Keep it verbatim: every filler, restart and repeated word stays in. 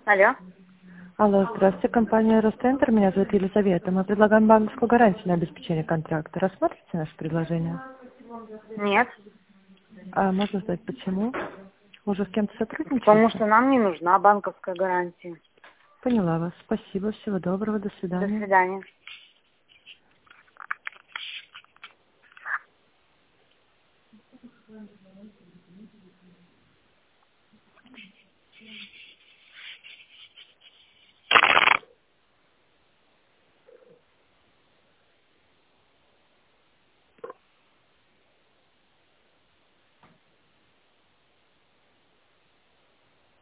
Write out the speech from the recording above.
Алло. Алло, здравствуйте, компания Росцентр, меня зовут Елизавета. Мы предлагаем банковскую гарантию на обеспечение контракта. Рассмотрите наше предложение? Нет. А можно знать, почему? Уже с кем-то Потому сотрудничаете? что нам не нужна банковская гарантия. Поняла вас. Спасибо, всего доброго, до До свидания. свидания.